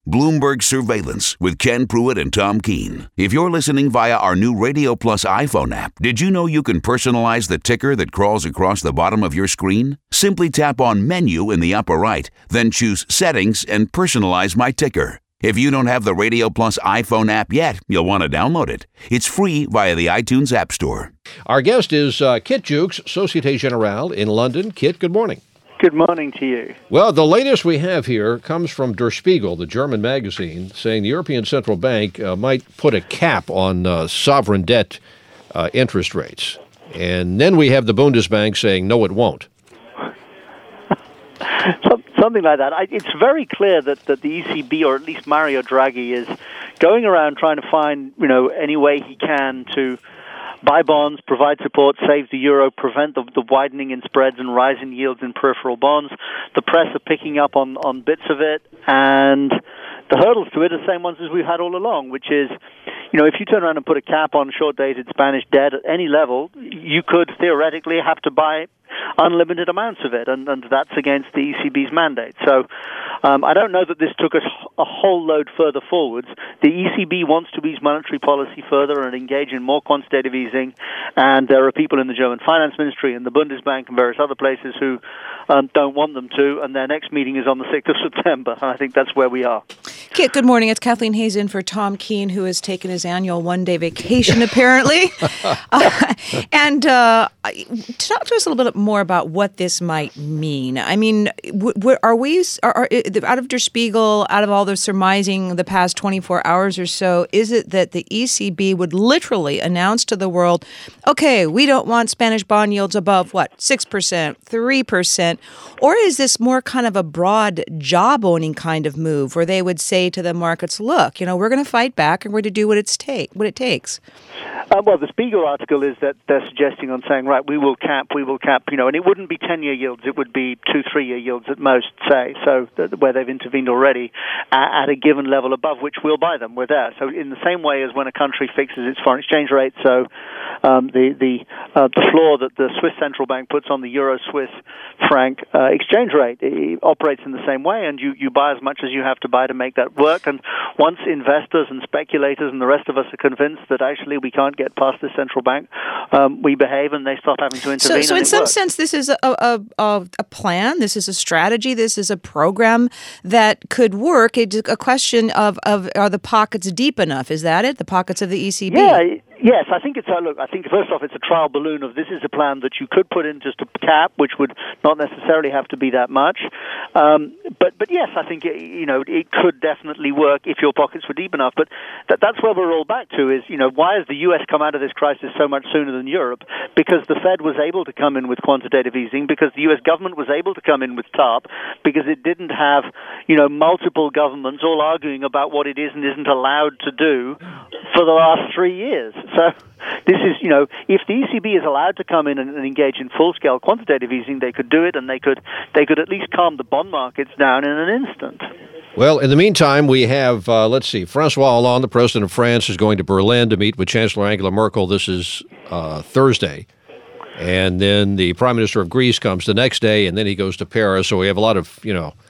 Bloomberg Surveillance with Ken Pruitt and Tom Keene. If you're listening via our new Radio Plus iPhone app, did you know you can personalize the ticker that crawls across the bottom of your screen? Simply tap on Menu in the upper right, then choose Settings and Personalize My Ticker. If you don't have the Radio Plus iPhone app yet, you'll want to download it. It's free via the iTunes App Store. Our guest is Kit Jukes, Societe Generale in London. Kit, good morning. Good morning to you. Well, the latest we have here comes from Der Spiegel, the German magazine, saying the European Central Bank might put a cap on sovereign debt interest rates. And then we have the Bundesbank saying, no, it won't. Something like that. It's very clear that the ECB, or at least Mario Draghi, is going around trying to find, any way he can to buy bonds, provide support, save the euro, prevent the widening in spreads and rise in yields in peripheral bonds. The press are picking up on bits of it, and the hurdles to it are the same ones as we've had all along, which is, if you turn around and put a cap on short-dated Spanish debt at any level, you could theoretically have to buy unlimited amounts of it, and that's against the ECB's mandate. So I don't know that this took us a whole load further forwards. The ECB wants to ease monetary policy further and engage in more quantitative easing, and there are people in the German finance ministry and the Bundesbank and various other places who don't want them to, and their next meeting is on the 6th of September, and I think that's where we are. Kit, good morning. It's Kathleen Hayes in for Tom Keene, who has taken his annual one-day vacation, apparently. And talk to us a little bit more about what this might mean. I mean, are we out of Der Spiegel, out of all the surmising the past 24 hours or so, is it that the ECB would literally announce to the world, okay, we don't want Spanish bond yields above, 6%, 3%? Or is this more kind of a broad job-owning kind of move where they would say to the markets, look, we're going to fight back and we're going to do what it takes? Well, the Spiegel article is that they're suggesting on saying, right, we will cap, and it wouldn't be 10-year yields, it would be 2-3-year yields at most, say, so where they've intervened already at a given level above which we'll buy them. We're there. So in the same way as when a country fixes its foreign exchange rate, so the floor that the Swiss central bank puts on the euro-Swiss franc exchange rate, it operates in the same way, and you buy as much as you have to buy to make that work. And once investors and speculators and the rest of us are convinced that actually we can't get past the central bank, we behave and they stop having to intervene. So in some sense, this is a plan, this is a strategy, this is a program that could work. It's a question of are the pockets deep enough? Is that it? The pockets of the ECB? Yeah. Yes, I think I think first off, it's a trial balloon of this is a plan that you could put in just a cap, which would not necessarily have to be that much. But yes, I think it could definitely work if your pockets were deep enough. But that's where we're all back to is why has the U.S. come out of this crisis so much sooner than Europe? Because the Fed was able to come in with quantitative easing, because the U.S. government was able to come in with TARP, because it didn't have multiple governments all arguing about what it is and isn't allowed to do for the last 3 years. So this is, if the ECB is allowed to come in and engage in full-scale quantitative easing, they could do it, and they could at least calm the bond markets down in an instant. Well, in the meantime, we have, Francois Hollande, the president of France, is going to Berlin to meet with Chancellor Angela Merkel. This is Thursday. And then the Prime Minister of Greece comes the next day, and then he goes to Paris. So we have a lot of,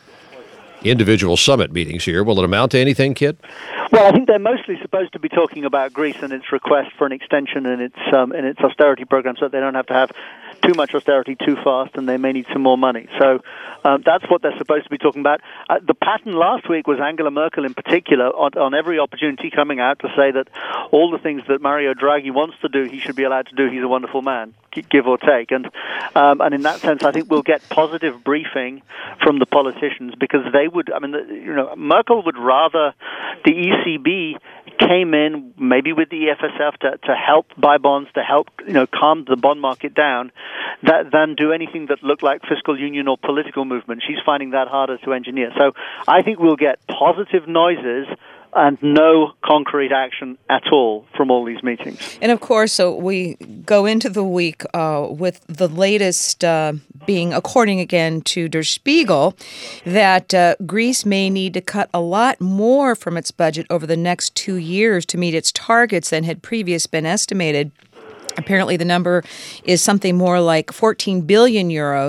individual summit meetings here. Will it amount to anything, Kit? Well, I think they're mostly supposed to be talking about Greece and its request for an extension in its austerity program, so that they don't have to have too much austerity too fast, and they may need some more money. So that's what they're supposed to be talking about. The pattern last week was Angela Merkel in particular on every opportunity coming out to say that all the things that Mario Draghi wants to do, he should be allowed to do. He's a wonderful man, give or take. And in that sense, I think we'll get positive briefing from the politicians, because they would, Merkel would rather the ECB came in maybe with the EFSF to help buy bonds, to help calm the bond market down, than do anything that looked like fiscal union or political movement. She's finding that harder to engineer. So I think we'll get positive noises and no concrete action at all from all these meetings. And of course, so we go into the week with the latest being, according again to Der Spiegel, that Greece may need to cut a lot more from its budget over the next 2 years to meet its targets than had previously been estimated. Apparently, the number is something more like 14 billion euros.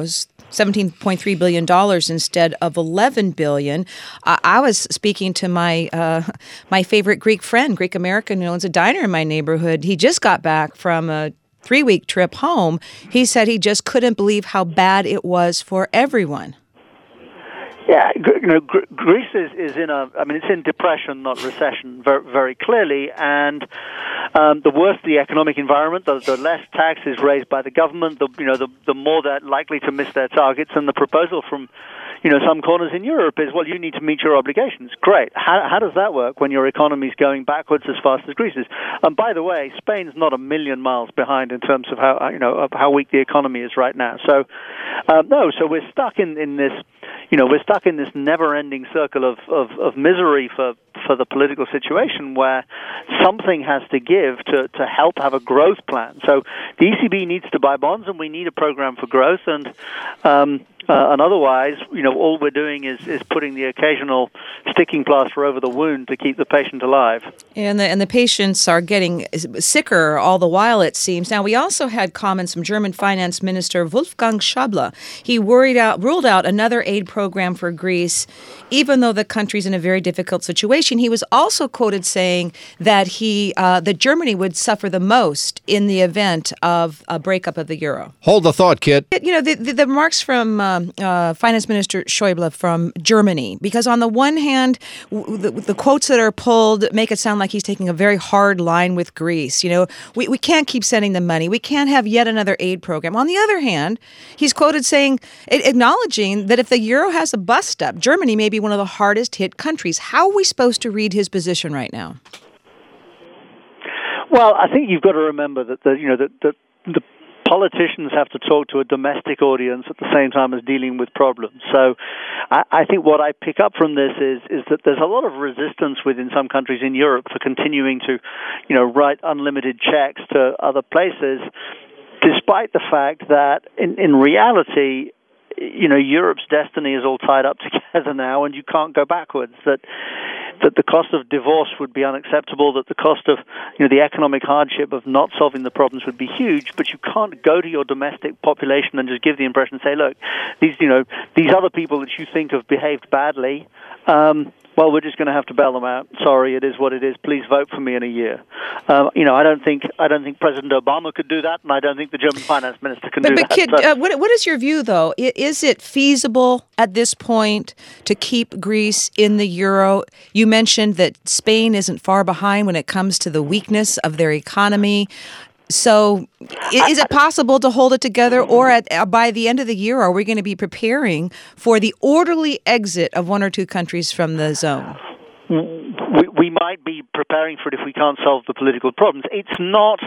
$17.3 billion instead of $11 billion. I was speaking to my my favorite Greek friend, Greek American, who owns a diner in my neighborhood. He just got back from a 3-week trip home. He said he just couldn't believe how bad it was for everyone. Yeah, Greece is it's in depression, not recession, very, very clearly. And the worse the economic environment, the less taxes raised by the government, the more they're likely to miss their targets. And the proposal from, some corners in Europe is, well, you need to meet your obligations. Great. How does that work when your economy is going backwards as fast as Greece is? And by the way, Spain's not a million miles behind in terms of how weak the economy is right now. So, so we're stuck in this. We're stuck in this never-ending circle of misery for the political situation where something has to give to help have a growth plan. So the ECB needs to buy bonds, and we need a program for growth. And otherwise, all we're doing is putting the occasional sticking plaster over the wound to keep the patient alive. And the patients are getting sicker all the while, it seems. Now, we also had comments from German Finance Minister Wolfgang Schäuble. He ruled out another aid program for Greece, even though the country's in a very difficult situation. He was also quoted saying that that Germany would suffer the most in the event of a breakup of the euro. Hold the thought, Kit. The remarks from Finance Minister Schäuble from Germany, because on the one hand, the quotes that are pulled make it sound like he's taking a very hard line with Greece. We can't keep sending them money. We can't have yet another aid program. On the other hand, he's quoted saying, acknowledging that if the euro has a bust up, Germany may be one of the hardest hit countries. How are we supposed to read his position right now? Well, I think you've got to remember that the politicians have to talk to a domestic audience at the same time as dealing with problems. So I think what I pick up from this is that there's a lot of resistance within some countries in Europe for continuing to, write unlimited checks to other places, despite the fact that in reality, Europe's destiny is all tied up together now, and you can't go backwards. That the cost of divorce would be unacceptable, that the cost of the economic hardship of not solving the problems would be huge, but you can't go to your domestic population and just give the impression, say, look, these other people that you think have behaved badly, well, we're just going to have to bail them out. Sorry, it is what it is. Please vote for me in a year. I don't think President Obama could do that, and I don't think the German finance minister can do that. But Kit, what is your view, though? Is it feasible at this point to keep Greece in the euro? You mentioned that Spain isn't far behind when it comes to the weakness of their economy. So is it possible to hold it together, or by the end of the year, are we going to be preparing for the orderly exit of one or two countries from the zone? We might be preparing for it if we can't solve the political problems. It's not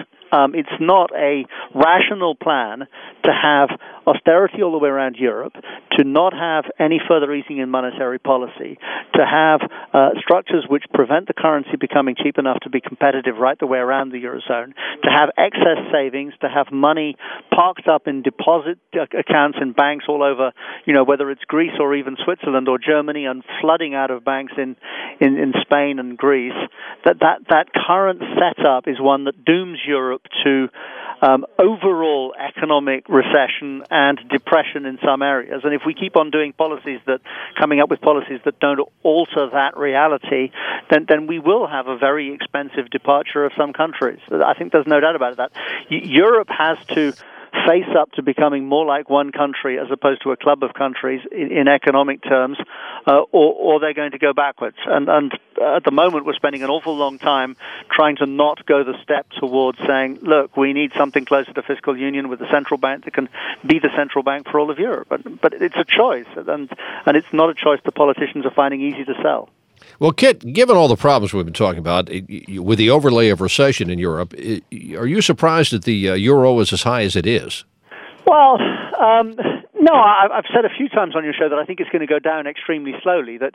a rational plan to have austerity all the way around Europe, to not have any further easing in monetary policy, to have structures which prevent the currency becoming cheap enough to be competitive right the way around the Eurozone, to have excess savings, to have money parked up in deposit accounts in banks all over, whether it's Greece or even Switzerland or Germany, and flooding out of banks in Spain and Greece. That current setup is one that dooms Europe to overall economic recession and depression in some areas. And if we keep on coming up with policies that don't alter that reality, then we will have a very expensive departure of some countries. I think there's no doubt about that. Europe has to face up to becoming more like one country as opposed to a club of countries in economic terms, or they're going to go backwards. And at the moment, we're spending an awful long time trying to not go the step towards saying, look, we need something closer to fiscal union with a central bank that can be the central bank for all of Europe. But it's a choice, and it's not a choice the politicians are finding easy to sell. Well, Kit, given all the problems we've been talking about, with the overlay of recession in Europe, are you surprised that the euro is as high as it is? Well, no, I've said a few times on your show that I think it's going to go down extremely slowly. That,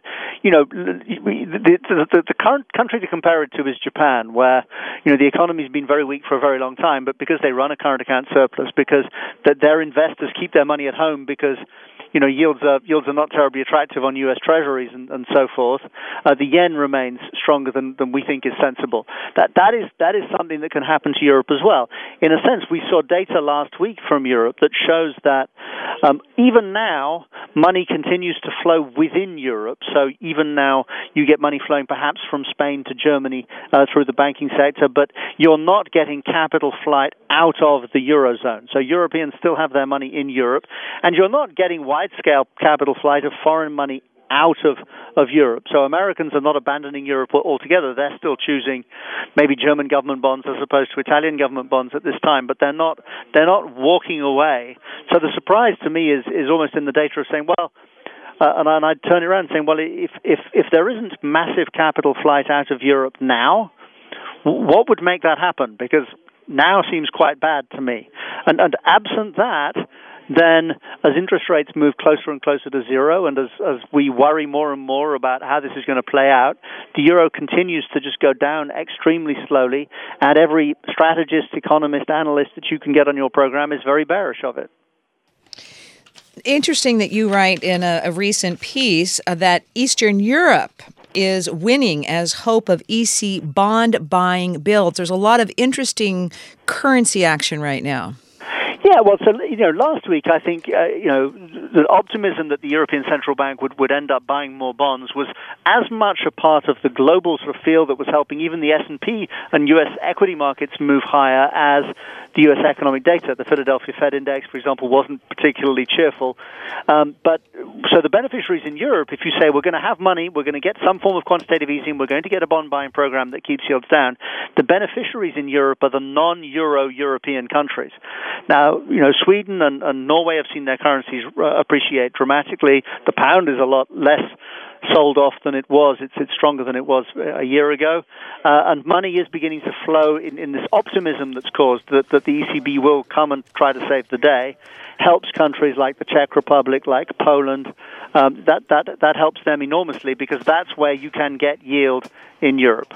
the current country to compare it to is Japan, where, the economy's been very weak for a very long time, but because they run a current account surplus, because their investors keep their money at home because yields are not terribly attractive on U.S. treasuries and so forth. The yen remains stronger than we think is sensible. That is something that can happen to Europe as well. In a sense, we saw data last week from Europe that shows that even now, money continues to flow within Europe. So even now, you get money flowing perhaps from Spain to Germany through the banking sector, but you're not getting capital flight out of the Eurozone. So Europeans still have their money in Europe, and you're not getting wide-scale capital flight of foreign money out of Europe. So Americans are not abandoning Europe altogether. They're still choosing maybe German government bonds as opposed to Italian government bonds at this time, but they're not walking away. So the surprise to me is almost in the data of saying, well, and I'd turn it around saying, well, if there isn't massive capital flight out of Europe now, what would make that happen? Because now seems quite bad to me. And absent that, then as interest rates move closer and closer to zero, and as we worry more and more about how this is going to play out, the euro continues to just go down extremely slowly, and every strategist, economist, analyst that you can get on your program is very bearish of it. Interesting that you write in a recent piece that Eastern Europe is winning as hope of EC bond buying builds. There's a lot of interesting currency action right now. Yeah, well, so, last week I think, the optimism that the European Central Bank would end up buying more bonds was as much a part of the global sort of feel that was helping even the S&P and U.S. equity markets move higher as the U.S. economic data. The Philadelphia Fed Index, for example, wasn't particularly cheerful. But so the beneficiaries in Europe, if you say we're going to have money, we're going to get some form of quantitative easing, we're going to get a bond buying program that keeps yields down, the beneficiaries in Europe are the non-Euro European countries. Now, Sweden and Norway have seen their currencies appreciate dramatically. The pound is a lot less sold off than it was. It's stronger than it was a year ago. And money is beginning to flow in this optimism that's caused that the ECB will come and try to save the day. Helps countries like the Czech Republic, like Poland. That helps them enormously because that's where you can get yield in Europe.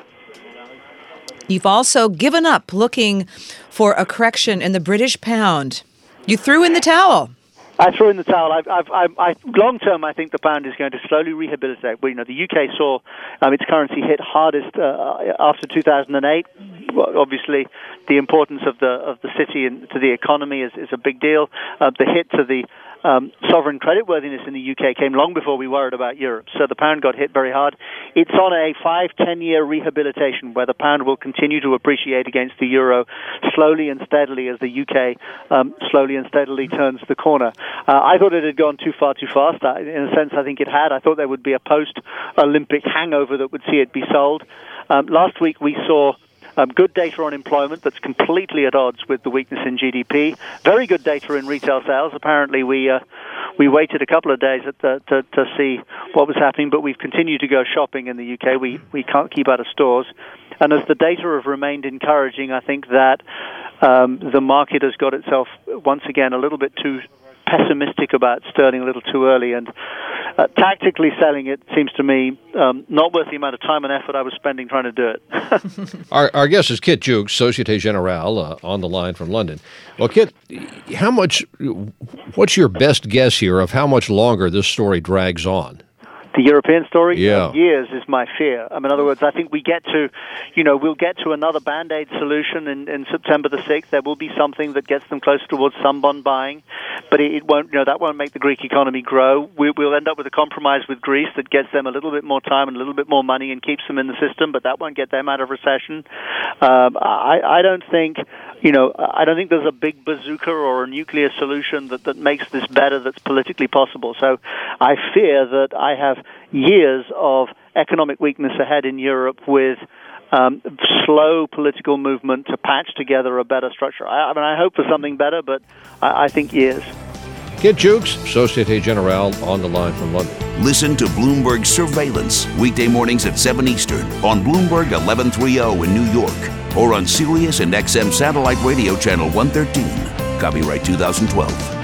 You've also given up looking for a correction in the British pound. You threw in the towel. I threw in the towel. Long term, I think the pound is going to slowly rehabilitate. Well, the UK saw its currency hit hardest after 2008. Well, obviously, the importance of the city to the economy is a big deal. The hit to the sovereign creditworthiness in the UK came long before we worried about Europe. So the pound got hit very hard. It's on a 5-10 year rehabilitation where the pound will continue to appreciate against the euro slowly and steadily as the UK slowly and steadily turns the corner. I thought it had gone too far too fast. In a sense, I think it had. I thought there would be a post-Olympic hangover that would see it be sold. Last week we saw good data on employment that's completely at odds with the weakness in GDP. Very good data in retail sales. Apparently, we waited a couple of days to see what was happening, but we've continued to go shopping in the UK. We can't keep out of stores. And as the data have remained encouraging, I think that the market has got itself, once again, a little bit too pessimistic about sterling a little too early, and tactically selling it seems to me not worth the amount of time and effort I was spending trying to do it. Our guest is Kit Jukes, Societe Generale, on the line from London. Well, Kit, what's your best guess here of how much longer this story drags on? The European story? Yeah. Years is my fear. In other words, I think we'll get to another Band-Aid solution in September the 6th. There will be something that gets them closer towards some bond buying, but it won't, that won't make the Greek economy grow. We'll end up with a compromise with Greece that gets them a little bit more time and a little bit more money and keeps them in the system, but that won't get them out of recession. I don't think there's a big bazooka or a nuclear solution that makes this better that's politically possible. So I fear that I have years of economic weakness ahead in Europe with slow political movement to patch together a better structure. I hope for something better, but I think years. Kit Jukes, Societe Generale, on the line from London. Listen to Bloomberg Surveillance weekday mornings at 7 Eastern on Bloomberg 1130 in New York or on Sirius and XM Satellite Radio Channel 113. Copyright 2012.